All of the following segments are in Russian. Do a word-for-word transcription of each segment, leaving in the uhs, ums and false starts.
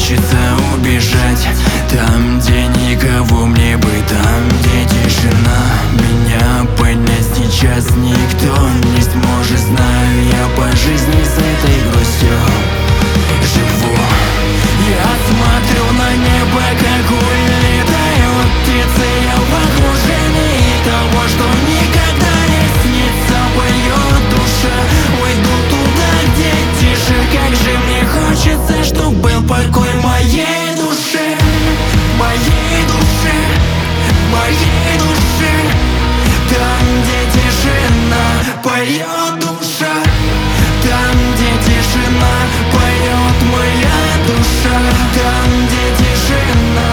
хочется убежать. Там, где никого мне бы, там, где тишина. Меня поднять сейчас никто не сможет. Знаю, я по жизни с этой грустью живу. Я смотрю на небо, как улетают птицы. Я в окружении того, что никогда не снится. Поет душа, уйду туда, где тише. Как же мне хочется, чтоб был покой моей душе, моей душе, моей душе. Там, где тишина, поет душа. Там, где тишина, поет моя душа. Там, где тишина.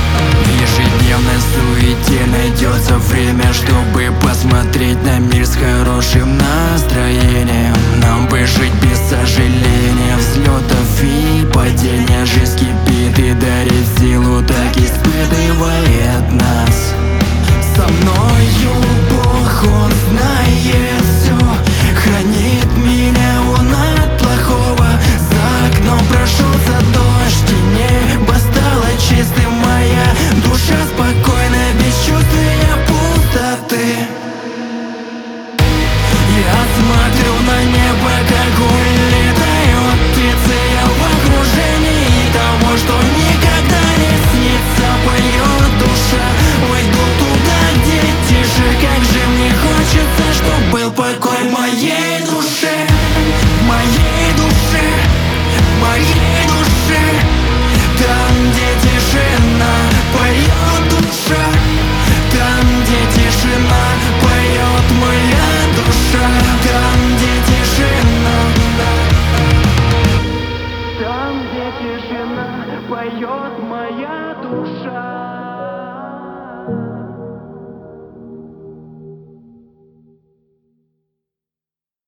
В ежедневной суете найдется время, чтобы посмотреть на мир с